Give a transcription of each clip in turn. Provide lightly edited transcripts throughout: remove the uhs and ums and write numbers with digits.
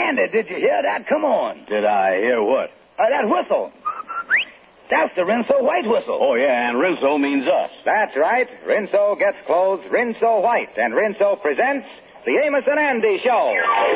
Andy, did you hear that? Come on. Did I hear what? That whistle. That's the Rinso White whistle. Oh, yeah, and Rinso means us. That's right. Rinso gets clothes Rinso White, and Rinso presents the Amos and Andy Show.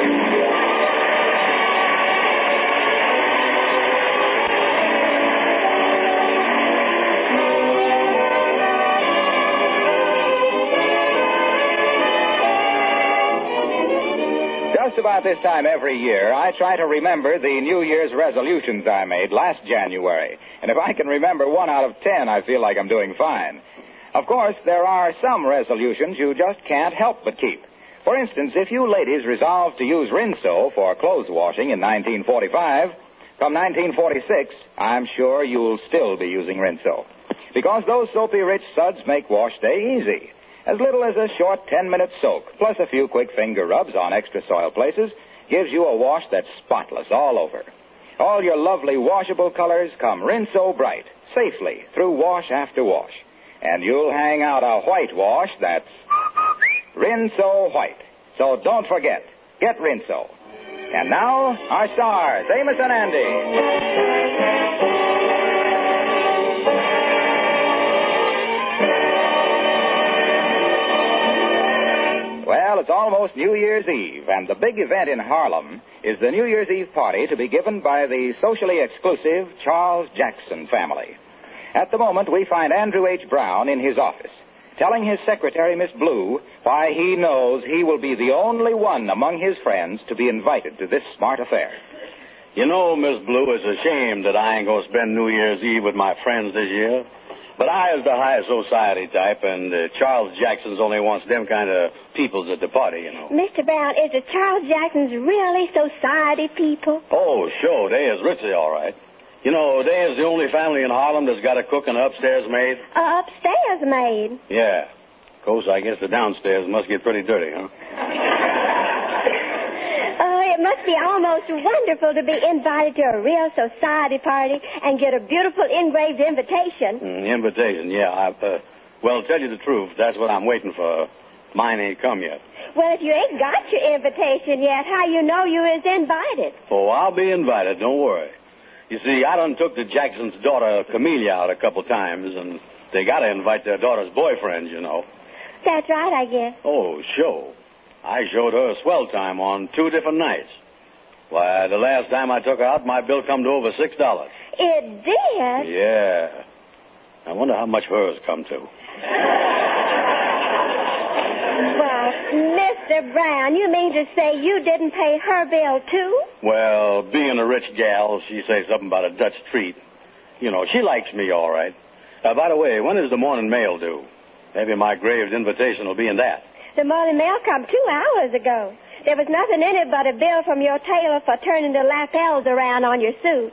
Just about this time every year, I try to remember the New Year's resolutions I made last January. And if I can remember 1 out of 10, I feel like I'm doing fine. Of course, there are some resolutions you just can't help but keep. For instance, if you ladies resolve to use Rinso for clothes washing in 1945, come 1946, I'm sure you'll still be using Rinso. Because those soapy-rich suds make wash day easy. As little as a short 10-minute soak, plus a few quick finger rubs on extra soiled places, gives you a wash that's spotless all over. All your lovely washable colors come Rinso bright, safely, through wash after wash. And you'll hang out a white wash that's Rinso White. So don't forget, get Rinso. And now, our stars, Amos and Andy. Well, it's almost New Year's Eve, and the big event in Harlem is the New Year's Eve party to be given by the socially exclusive Charles Jackson family. At the moment, we find Andrew H. Brown in his office, telling his secretary, Miss Blue, why he knows he will be the only one among his friends to be invited to this smart affair. You know, Miss Blue, it's a shame that I ain't going to spend New Year's Eve with my friends this year. But I is the high society type, and Charles Jackson's only wants them kind of peoples at the party, you know. Mr. Brown, is the Charles Jacksons really society people? Oh, sure, they is ritzy, all right. You know, they is the only family in Harlem that's got a cook and an upstairs maid. Upstairs maid? Yeah. Of course, I guess the downstairs must get pretty dirty, huh? It must be almost wonderful to be invited to a real society party and get a beautiful engraved invitation. Invitation, yeah. Well, to tell you the truth, that's what I'm waiting for. Mine ain't come yet. Well, if you ain't got your invitation yet, how you know you is invited? Oh, I'll be invited, don't worry. You see, I done took the Jackson's daughter, Camellia, out a couple times, and they got to invite their daughter's boyfriend, you know. That's right, I guess. Oh, sure. I showed her a swell time on 2 different nights. Why, the last time I took her out, my bill come to over $6. It did? Yeah. I wonder how much hers come to. Well, Mr. Brown, you mean to say you didn't pay her bill, too? Well, being a rich gal, she says something about a Dutch treat. You know, she likes me all right. By the way, when is the morning mail due? Maybe my graved invitation will be in that. The morning mail come 2 hours ago. There was nothing in it but a bill from your tailor for turning the lapels around on your suit.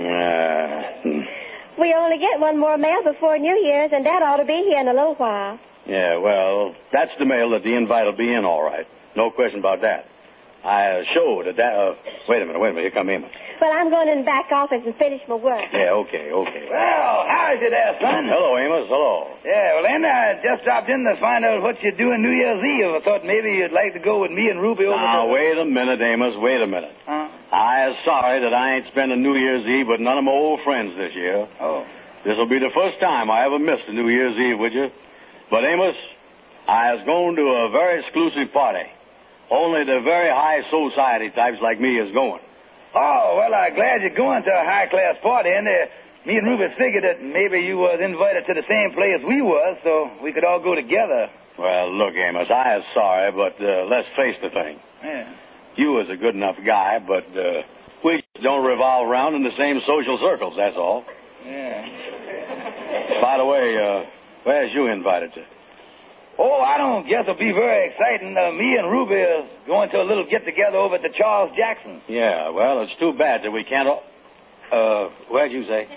We only get one more mail before New Year's, and that ought to be here in a little while. Yeah, well, that's the mail that the invite will be in, all right. No question about that. I showed that... Wait a minute. Here come Amos. Well, I'm going in the back office and finish my work. Yeah, okay. Well, how's you there, son? Hello, Amos. Hello. Yeah, well, Andy, I just dropped in to find out what you're doing New Year's Eve. I thought maybe you'd like to go with me and Ruby over Now, wait a minute, Amos. Wait a minute. Huh? I is sorry that I ain't spending New Year's Eve with none of my old friends this year. Oh. This will be the first time I ever missed a New Year's Eve with you. But, Amos, I is going to a very exclusive party. Only the very high society types like me is going. Oh, well, I'm glad you're going to a high-class party. And me and Ruby figured that maybe you was invited to the same place we was, so we could all go together. Well, look, Amos, I is sorry, but let's face the thing. Yeah. You was a good enough guy, but we just don't revolve around in the same social circles, that's all. Yeah. By the way, where's you invited to? Oh, I don't guess it'll be very exciting. Me and Ruby is going to a little get-together over at the Charles Jackson. Yeah, well, it's too bad that we can't... where'd you say?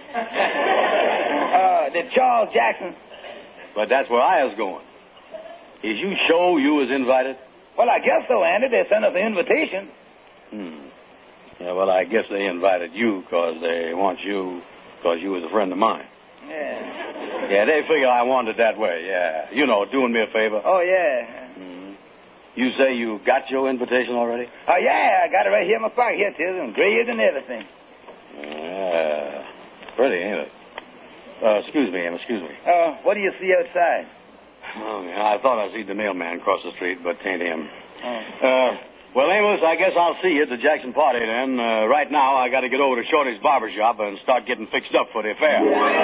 The Charles Jackson. But that's where I was going. Is you sure you was invited? Well, I guess so, Andy. They sent us an invitation. Yeah, well, I guess they invited you because they want you because you was a friend of mine. Yeah. Yeah, they figure I wanted that way, yeah. You know, doing me a favor. Oh, yeah. You say you got your invitation already? Oh, yeah, I got it right here in my pocket. Here it is, engraved and everything. Yeah. Pretty, ain't it? Excuse me, Em, excuse me. What do you see outside? Oh, yeah, I thought I see the mailman across the street, but tain't him. Oh. Well, Amos, I guess I'll see you at the Jackson party then. Right now, I got to get over to Shorty's barber shop and start getting fixed up for the affair.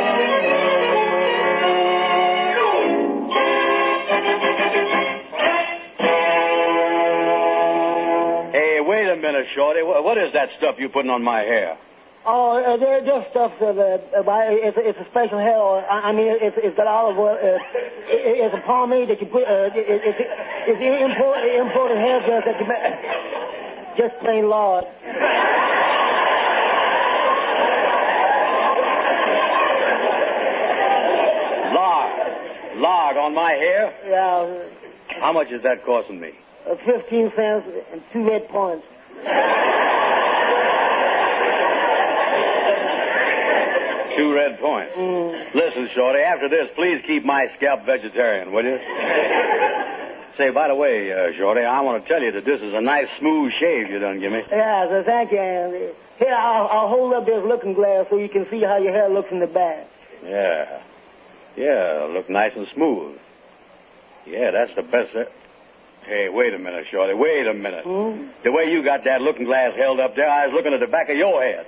Hey, wait a minute, Shorty. What is that stuff you putting on my hair? Oh, this stuff, it's a special hair oil. I mean, it's got olive oil. It's a pomade that you put, it's imported hair gel that you make. Just plain lard. Lard on my hair? Yeah. How much is that costing me? 15 cents and 2 red points. 2 red points. Listen, Shorty, after this, please keep my scalp vegetarian, will you? Say, by the way, Shorty, I want to tell you that this is a nice, smooth shave you done give me. Yeah, so thank you, Andy. Here, I'll hold up this looking glass so you can see how your hair looks in the back. Yeah. Yeah, look nice and smooth. Yeah, that's the best. Hey, wait a minute, Shorty. Wait a minute. The way you got that looking glass held up there, I was looking at the back of your head.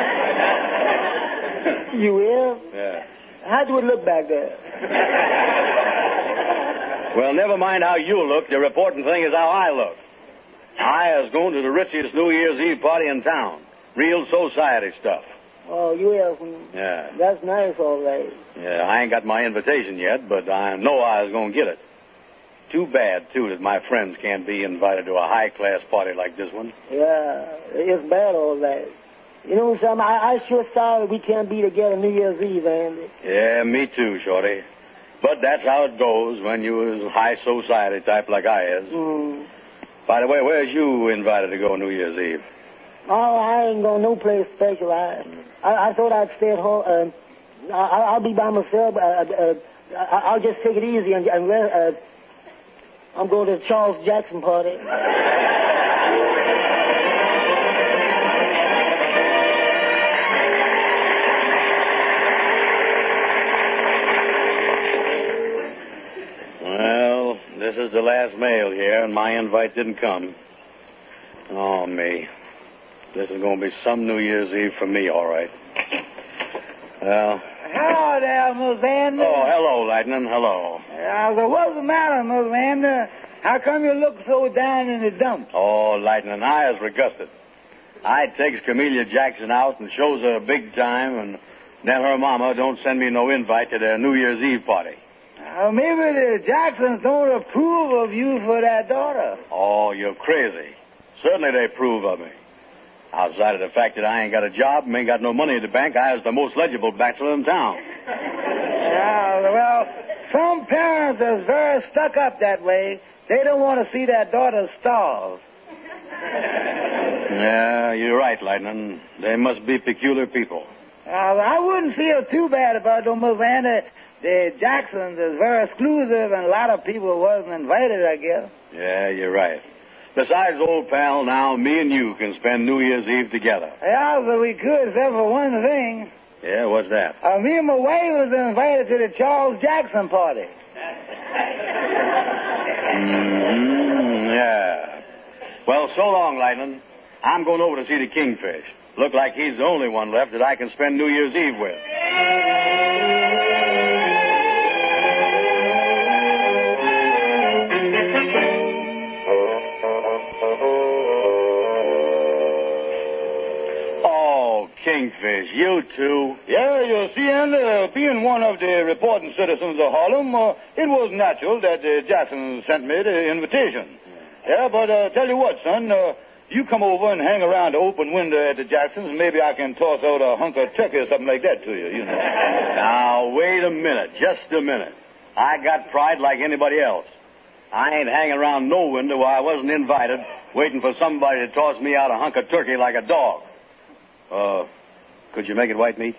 You will? Yeah. How do it look back there? Well, never mind how you look. The important thing is how I look. I was going to the richest New Year's Eve party in town. Real society stuff. Oh, you will? Yeah. That's nice, all right. Yeah, I ain't got my invitation yet, but I know I was going to get it. Too bad, too, that my friends can't be invited to a high-class party like this one. Yeah, it's bad, all that. You know something? I sure sorry we can't be together New Year's Eve, Andy. Yeah, me too, Shorty. But that's how it goes when you is a high society type like I is. By the way, where's you invited to go New Year's Eve? Oh, I ain't going no place special. I thought I'd stay at home. I'll be by myself. I'll just take it easy and rest. I'm going to the Charles Jackson party. Well, this is the last mail here, and my invite didn't come. Oh, me. This is going to be some New Year's Eve for me, all right. Well... Hello there, Miss Vander. Oh, hello, Lightning. Hello. So what's the matter, Miss Vander? How come you look so down in the dumps? Oh, Lightning, I was regusted. I takes Camellia Jackson out and shows her big time, and then her mama don't send me no invite to their New Year's Eve party. Maybe the Jacksons don't approve of you for that daughter. Oh, you're crazy. Certainly they approve of me. Outside of the fact that I ain't got a job and ain't got no money in the bank, I was the most legible bachelor in town. Yeah, well, some parents is very stuck up that way. They don't want to see their daughter starve. Yeah, you're right, Lightning. They must be peculiar people. I wouldn't feel too bad about it, Miss Vander. The Jacksons is very exclusive, and a lot of people wasn't invited, I guess. Yeah, you're right. Besides, old pal, now me and you can spend New Year's Eve together. Yeah, but we could, except for one thing. Yeah, what's that? Me and my wife was invited to the Charles Jackson party. Yeah. Well, so long, Lightning. I'm going over to see the Kingfish. Look like he's the only one left that I can spend New Year's Eve with. Kingfish, you too? Yeah, you see, and being one of the reporting citizens of Harlem, it was natural that the Jacksons sent me the invitation. Yeah, but tell you what, son, you come over and hang around the open window at the Jacksons, and maybe I can toss out a hunk of turkey or something like that to you, you know. Now, wait a minute, just a minute. I got pride like anybody else. I ain't hanging around no window where I wasn't invited, waiting for somebody to toss me out a hunk of turkey like a dog. Could you make it white meat?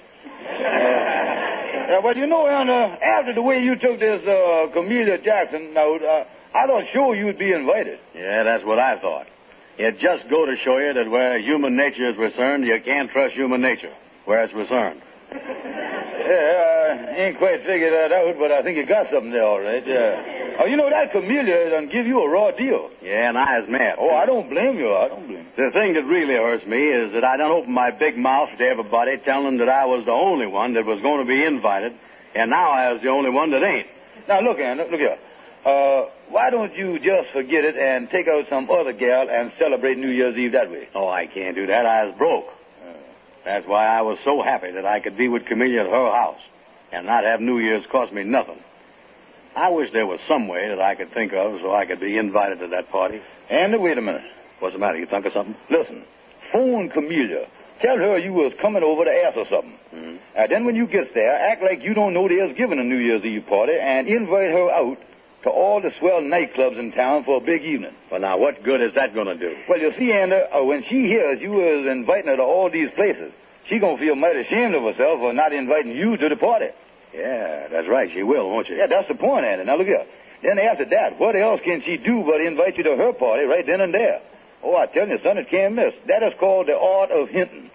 Well, you know, after the way you took this Camellia Jackson note, I thought sure you'd be invited. Yeah, that's what I thought. It just go to show you that where human nature is concerned, you can't trust human nature where it's concerned. Yeah, I ain't quite figured that out, but I think you got something there, all right. Oh, you know, that Camellia done give you a raw deal. Yeah, and I is mad. Oh, I don't blame you. I don't blame you. The thing that really hurts me is that I done opened my big mouth to everybody telling them that I was the only one that was going to be invited, and now I was the only one that ain't. Now, look, Andy, look here. Why don't you just forget it and take out some other gal and celebrate New Year's Eve that way? Oh, I can't do that. I was broke. That's why I was so happy that I could be with Camellia at her house and not have New Year's cost me nothing. I wish there was some way that I could think of so I could be invited to that party. Andy, wait a minute. What's the matter? You think of something? Listen, phone Camellia. Tell her you was coming over to ask her something. Mm-hmm. And then when you get there, act like you don't know there's giving a New Year's Eve party and invite her out to all the swell nightclubs in town for a big evening. Well, now, what good is that going to do? Well, you see, Andy, when she hears you was inviting her to all these places, she going to feel mighty ashamed of herself for not inviting you to the party. Yeah, that's right. She will, won't she? Yeah, that's the point, Andy. Now, look here. Then after that, what else can she do but invite you to her party right then and there? Oh, I tell you, son, it can't miss. That is called the art of hinting.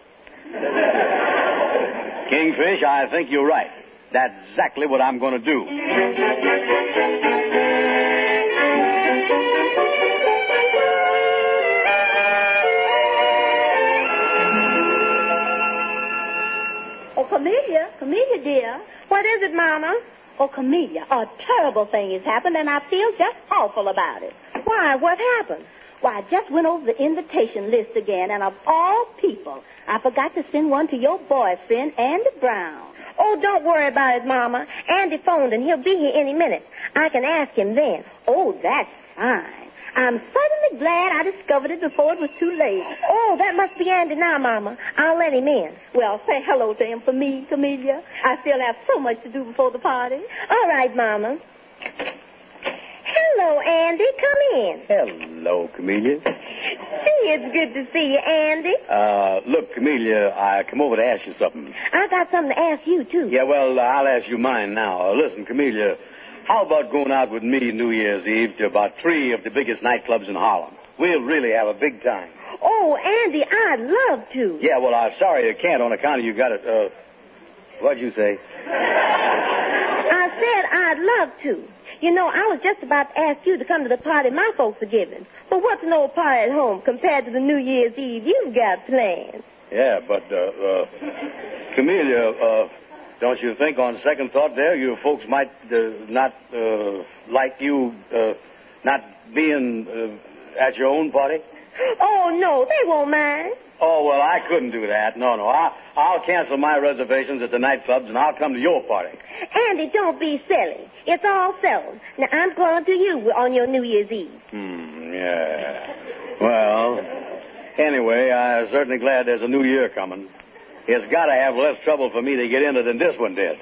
Kingfish, I think you're right. That's exactly what I'm going to do. Oh, Camellia, dear. What is it, Mama? Oh, Camellia, a terrible thing has happened, and I feel just awful about it. Why? What happened? Why, I just went over the invitation list again, and of all people, I forgot to send one to your boyfriend, Andy Brown. Oh, don't worry about it, Mama. Andy phoned, and he'll be here any minute. I can ask him then. Oh, that's fine. I'm suddenly glad I discovered it before it was too late. Oh, that must be Andy now, Mama. I'll let him in. Well, say hello to him for me, Camellia. I still have so much to do before the party. All right, Mama. Hello, Andy. Come in. Hello, Camellia. Gee, it's good to see you, Andy. Look, Camellia, I come over to ask you something. I got something to ask you, too. Yeah, well, I'll ask you mine now. Listen, Camellia, how about going out with me New Year's Eve to about 3 of the biggest nightclubs in Harlem? We'll really have a big time. Oh, Andy, I'd love to. Yeah, well, I'm sorry you can't on account of you got it. What'd you say? I said I'd love to. You know, I was just about to ask you to come to the party my folks are giving. But what's an old party at home compared to the New Year's Eve you've got planned? Yeah, but, Camellia, don't you think on second thought there, you folks might not like you not being at your own party? Oh, no, they won't mind. Oh, well, I couldn't do that. No. I'll cancel my reservations at the nightclubs, and I'll come to your party. Andy, don't be silly. It's all settled. Now, I'm going to you on your New Year's Eve. Yeah. Well, anyway, I'm certainly glad there's a new year coming. It's got to have less trouble for me to get into than this one did.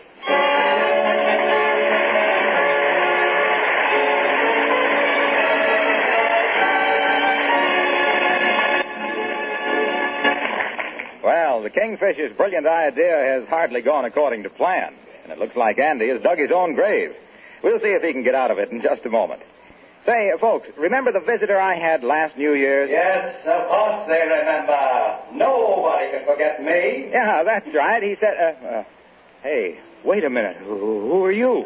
Well, the Kingfisher's brilliant idea has hardly gone according to plan. And it looks like Andy has dug his own grave. We'll see if he can get out of it in just a moment. Say, folks, remember the visitor I had last New Year's? Yes, of course they remember. Nobody can forget me. Yeah, that's right. He said, hey, wait a minute. Who are you?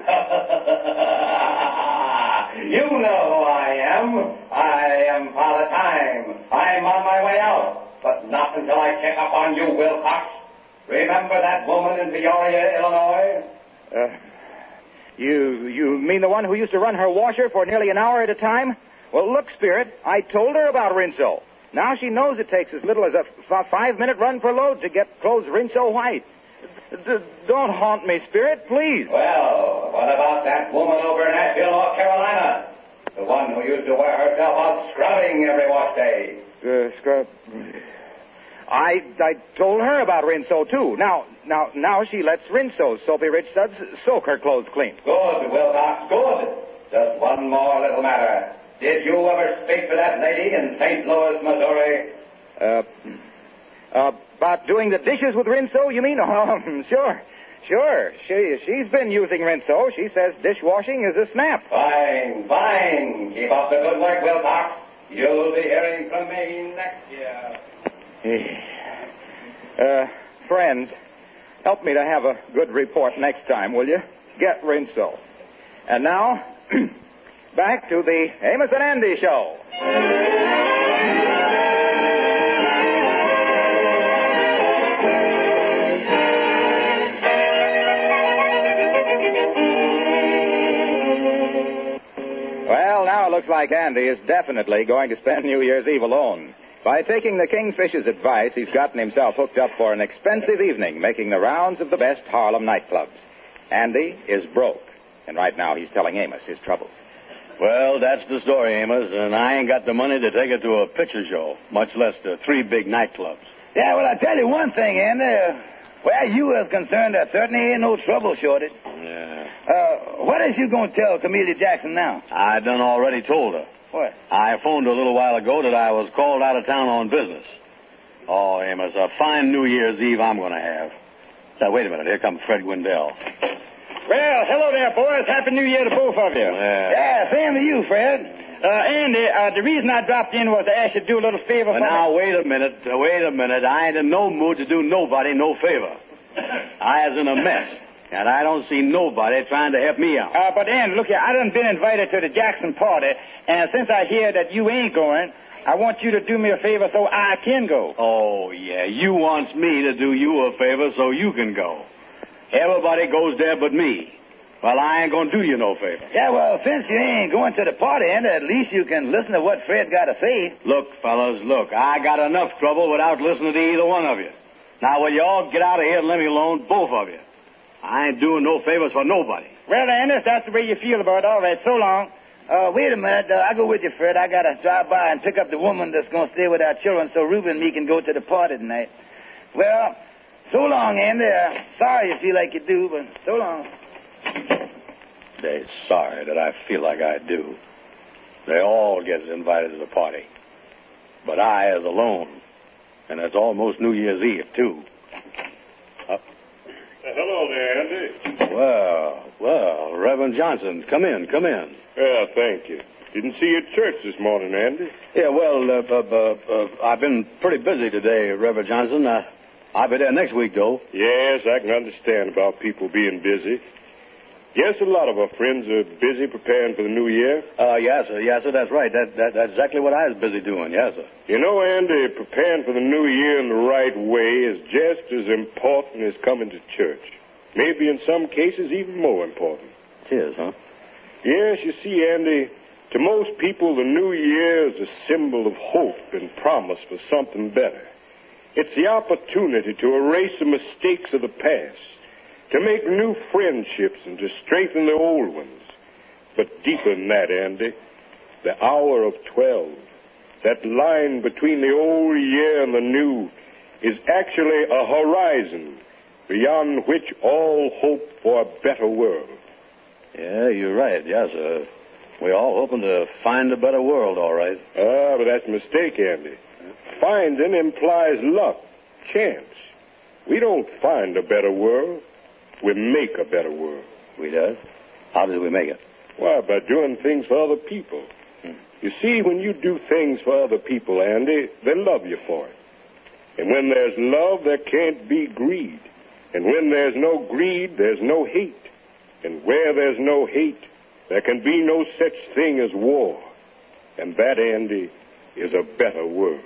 You know who I am. I am Father Time. I'm on my way out. But not until I check up on you, Wilcox. Remember that woman in Peoria, Illinois? You mean the one who used to run her washer for nearly an hour at a time? Well, look, Spirit, I told her about Rinso. Now she knows it takes as little as a 5-minute run per load to get clothes Rinso white. Don't haunt me, Spirit, please. Well, what about that woman over in Asheville, North Carolina? The one who used to wear herself out scrubbing every wash day. Scrub. I told her about Rinso, too. Now she lets Rinso's Soapy Rich Suds soak her clothes clean. Good, Wilcox, good. Just one more little matter. Did you ever speak to that lady in St. Louis, Missouri? About doing the dishes with Rinso, you mean? Oh, sure. Sure. She's been using Rinso. She says dishwashing is a snap. Fine, fine. Keep up the good work, Wilcox. You'll be hearing from me next year. Friends, help me to have a good report next time, will you? Get Rinso. And now, back to the Amos and Andy Show. Well, now it looks like Andy is definitely going to spend New Year's Eve alone. By taking the Kingfish's advice, he's gotten himself hooked up for an expensive evening, making the rounds of the best Harlem nightclubs. Andy is broke, and right now he's telling Amos his troubles. Well, that's the story, Amos, and I ain't got the money to take it to a picture show, much less to 3 big nightclubs. Yeah, well, I tell you one thing, Andy. Where you is concerned, there certainly ain't no trouble shortage. Yeah. What is you going to tell Camellia Jackson now? I done already told her. What? I phoned her a little while ago that I was called out of town on business. Oh, Amos, a fine New Year's Eve I'm going to have. Now, wait a minute. Here comes Fred Gwendell. Well, hello there, boys. Happy New Year to both of you. Yeah, same to you, Fred. Andy, the reason I dropped in was to ask you to do a little favor for me. Now, wait a minute. I ain't in no mood to do nobody no favor. I is in a mess, and I don't see nobody trying to help me out. But, Andy, look here. I done been invited to the Jackson party, and since I hear that you ain't going, I want you to do me a favor so I can go. Oh, yeah. You wants me to do you a favor so you can go. Everybody goes there but me. Well, I ain't going to do you no favor. Yeah, well, since you ain't going to the party, Andy, at least you can listen to what Fred got to say. Look, fellas, look. I got enough trouble without listening to either one of you. Now, will you all get out of here and let me alone, both of you? I ain't doing no favors for nobody. Well, Andy, if that's the way you feel about it, all right, so long. Wait a minute. I'll go with you, Fred. I got to drive by and pick up the woman that's going to stay with our children so Reuben and me can go to the party tonight. Well, so long, Andy. Sorry you feel like you do, but so long. They're sorry that I feel like I do. They all gets invited to the party. But I is alone. And it's almost New Year's Eve, too. Hello there, Andy. Well, Reverend Johnson, come in. Yeah, thank you. Didn't see you at church this morning, Andy. Yeah, well, I've been pretty busy today, Reverend Johnson. I'll be there next week, though. Yes, I can understand about people being busy. Yes, a lot of our friends are busy preparing for the new year. Yes, sir, that's right. That's exactly what I was busy doing, yes, sir. You know, Andy, preparing for the new year in the right way is just as important as coming to church. Maybe in some cases even more important. It is, huh? Yes, you see, Andy, to most people, the new year is a symbol of hope and promise for something better. It's the opportunity to erase the mistakes of the past, to make new friendships and to strengthen the old ones. But deeper than that, Andy, the hour of 12, that line between the old year and the new, is actually a horizon beyond which all hope for a better world. Yeah, you're right, yes, sir. We're all hoping to find a better world, all right. But that's a mistake, Andy. Finding implies luck, chance. We don't find a better world. We make a better world. We does? How do we make it? Why, by doing things for other people. You see, when you do things for other people, Andy, they love you for it. And when there's love, there can't be greed. And when there's no greed, there's no hate. And where there's no hate, there can be no such thing as war. And that, Andy, is a better world.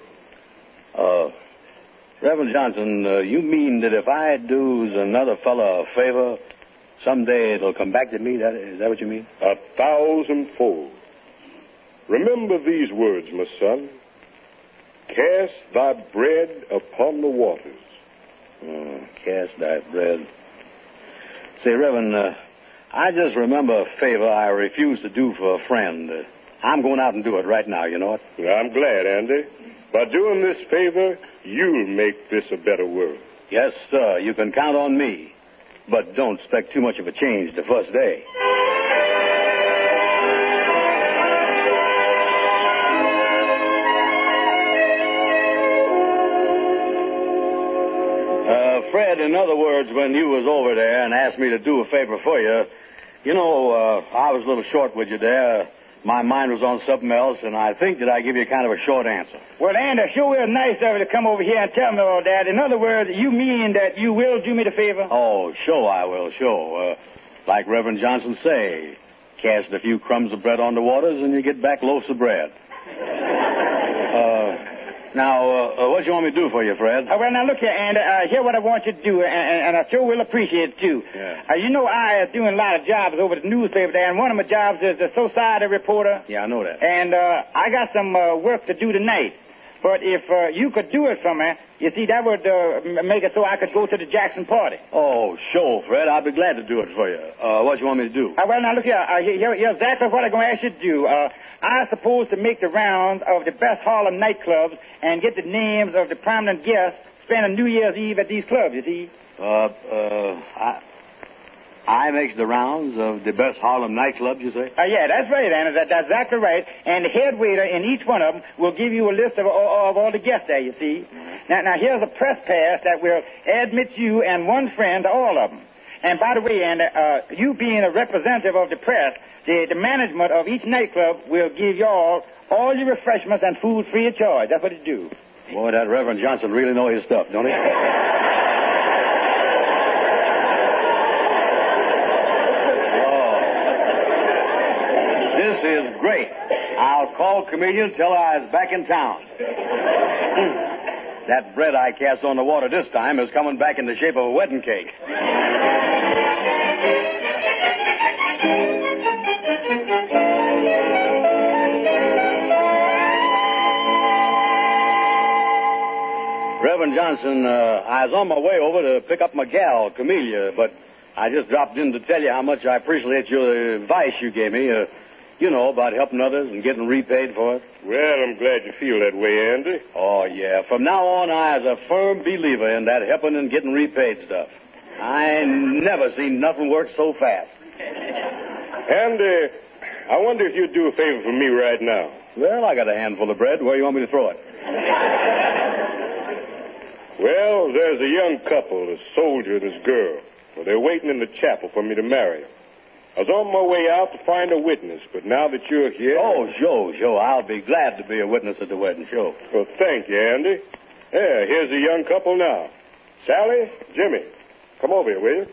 Reverend Johnson, you mean that if I do's another fella a favor, someday it'll come back to me? Is that what you mean? 1,000-fold. Remember these words, my son. Cast thy bread upon the waters. Cast thy bread. Say, Reverend, I just remember a favor I refused to do for a friend. I'm going out and do it right now, you know it? I'm glad, Andy. By doing this favor, you'll make this a better world. Yes, sir. You can count on me. But don't expect too much of a change the first day. Fred, in other words, when you was over there and asked me to do a favor for you, I was a little short with you there. My mind was on something else, and I think that I give you kind of a short answer. Well, Andy, sure is nice of you to come over here and tell me all that. In other words, you mean that you will do me the favor? Oh, sure I will, sure. Like Reverend Johnson say, cast a few crumbs of bread on the waters and you get back loaves of bread. What do you want me to do for you, Fred? Well, now, look here, Andy. Here's what I want you to do, and I sure will appreciate it, too. Yeah. I is doing a lot of jobs over at the newspaper there, and one of my jobs is the society reporter. Yeah, I know that. And I got some work to do tonight. But if you could do it for me, you see, that would make it so I could go to the Jackson party. Oh, sure, Fred. I'll be glad to do it for you. What do you want me to do? Well, now, look here. Here's exactly what I'm going to ask you to do. I'm supposed to make the rounds of the best Harlem nightclubs and get the names of the prominent guests spending New Year's Eve at these clubs, you see. I makes the rounds of the best Harlem nightclubs, you say? Yeah, that's right, Anna. That's exactly right. And the head waiter in each one of them will give you a list of all the guests there, you see. Now, here's a press pass that will admit you and one friend to all of them. And by the way, Anna, you being a representative of the press, the management of each nightclub will give you all your refreshments and food free of charge. That's what it do. Boy, that Reverend Johnson really knows his stuff, don't he? This is great. I'll call Chameleon and tell her I was back in town. That bread I cast on the water this time is coming back in the shape of a wedding cake. Reverend Johnson, I was on my way over to pick up my gal, Camellia, but I just dropped in to tell you how much I appreciate your advice you gave me, about helping others and getting repaid for it. Well, I'm glad you feel that way, Andy. Oh, yeah. From now on, I was a firm believer in that helping and getting repaid stuff. I never seen nothing work so fast. Andy, I wonder if you'd do a favor for me right now. Well, I got a handful of bread. Where do you want me to throw it? Well, there's a young couple, a soldier and his girl. Well, they're waiting in the chapel for me to marry them. I was on my way out to find a witness, but now that you're here... Oh, sure. I'll be glad to be a witness at the wedding, sure. Well, thank you, Andy. Yeah, here's a young couple now. Sally, Jimmy, come over here, will you?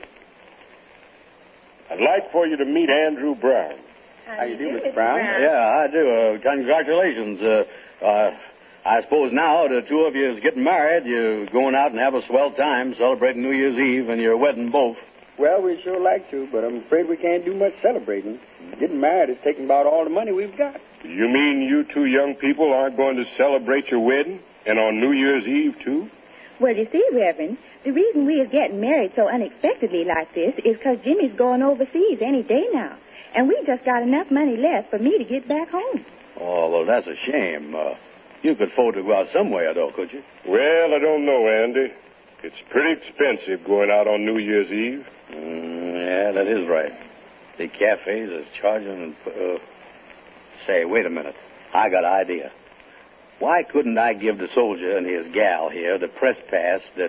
I'd like for you to meet Andrew Brown. How you do, Mr. Brown? Yeah, I do. Congratulations. I suppose now the two of you is getting married. You're going out and have a swell time celebrating New Year's Eve and your wedding both. Well, we'd sure like to, but I'm afraid we can't do much celebrating. Getting married is taking about all the money we've got. You mean you two young people aren't going to celebrate your wedding? And on New Year's Eve, too? Well, you see, Reverend, the reason we are getting married so unexpectedly like this is because Jimmy's going overseas any day now. And we just got enough money left for me to get back home. Oh, well, that's a shame. You could afford to go out somewhere, though, could you? Well, I don't know, Andy. It's pretty expensive going out on New Year's Eve. Yeah, that is right. The cafes is charging... Say, wait a minute. I got an idea. Why couldn't I give the soldier and his gal here the press pass that...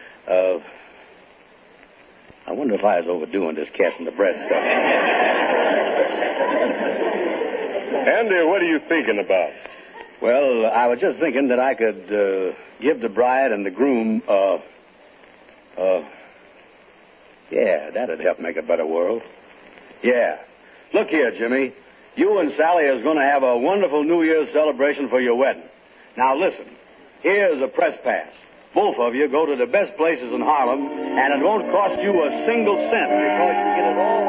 I wonder if I was overdoing this casting the bread stuff. Andy, what are you thinking about? Well, I was just thinking that I could give the bride and the groom, yeah, that'd help make a better world. Yeah. Look here, Jimmy. You and Sally is going to have a wonderful New Year's celebration for your wedding. Now, listen. Here's a press pass. Both of you go to the best places in Harlem, and it won't cost you a single cent because you get it all.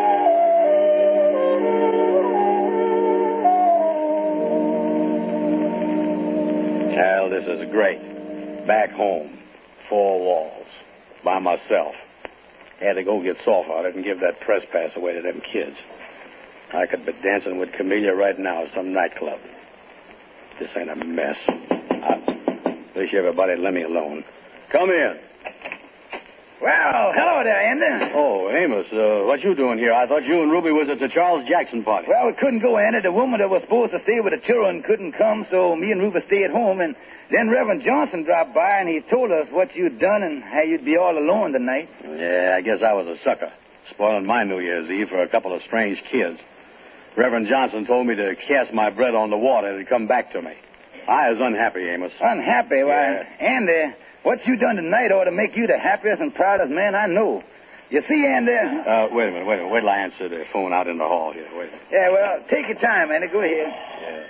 Well, this is great. Back home, 4 walls, by myself. Had to go get soft-hearted and give that press pass away to them kids. I could be dancing with Camellia right now at some nightclub. This ain't a mess. I wish everybody let me alone. Come in. Well, hello there, Andy. Oh, Amos, what you doing here? I thought you and Ruby was at the Charles Jackson party. Well, we couldn't go, Andy. The woman that was supposed to stay with the children couldn't come, so me and Ruby stayed home, and then Reverend Johnson dropped by, and he told us what you'd done and how you'd be all alone tonight. Yeah, I guess I was a sucker, spoiling my New Year's Eve for a couple of strange kids. Reverend Johnson told me to cast my bread on the water and it'd come back to me. I was unhappy, Amos. Unhappy? Why, Andy, what you done tonight ought to make you the happiest and proudest man I know. You see, Andy... Wait a minute. Wait till I answer the phone out in the hall here. Wait a minute. Yeah, well, take your time, Andy. Go ahead. Yeah.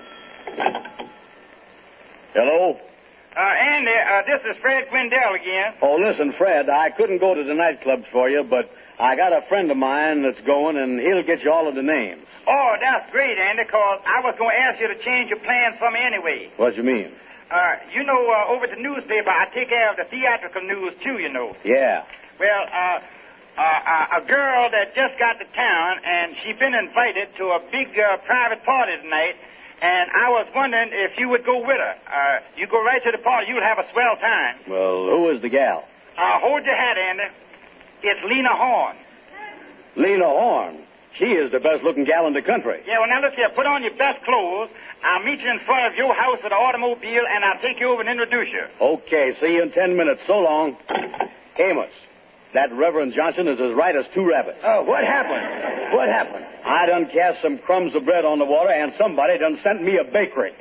Hello? Andy, this is Fred Gwendell again. Oh, listen, Fred, I couldn't go to the nightclubs for you, but I got a friend of mine that's going, and he'll get you all of the names. Oh, that's great, Andy, because I was going to ask you to change your plans for me anyway. What do you mean? Over at the newspaper, I take care of the theatrical news, too, you know. Yeah. Well, a girl that just got to town, and she's been invited to a big private party tonight, and I was wondering if you would go with her. You go right to the party, you'll have a swell time. Well, who is the gal? Hold your hat, Andy. It's Lena Horne. Lena Horne? She is the best-looking gal in the country. Yeah, well, now, look here. Put on your best clothes. I'll meet you in front of your house with an automobile, and I'll take you over and introduce you. Okay, see you in 10 minutes. So long. Amos, that Reverend Johnson is as right as two rabbits. Oh, what happened? What happened? I done cast some crumbs of bread on the water, and somebody done sent me a bakery.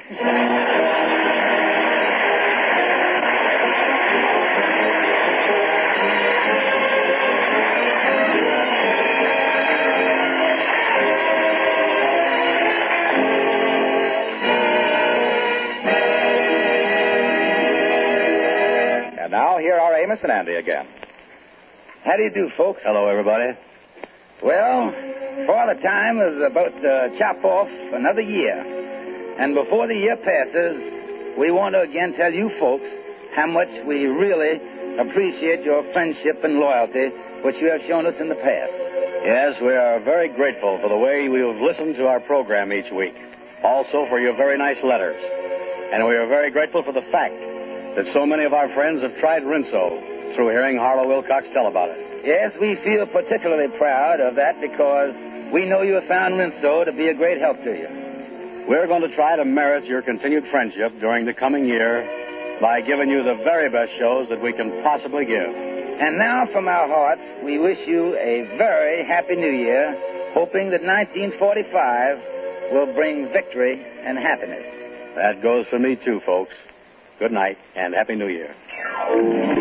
Now, here are Amos and Andy again. How do you do, folks? Hello, everybody. Well, Father Time is about to chop off another year. And before the year passes, we want to again tell you folks how much we really appreciate your friendship and loyalty, which you have shown us in the past. Yes, we are very grateful for the way you have listened to our program each week. Also for your very nice letters. And we are very grateful for the fact that so many of our friends have tried Rinso through hearing Harlow Wilcox tell about it. Yes, we feel particularly proud of that because we know you have found Rinso to be a great help to you. We're going to try to merit your continued friendship during the coming year by giving you the very best shows that we can possibly give. And now, from our hearts, we wish you a very happy New Year, hoping that 1945 will bring victory and happiness. That goes for me, too, folks. Good night, and Happy New Year.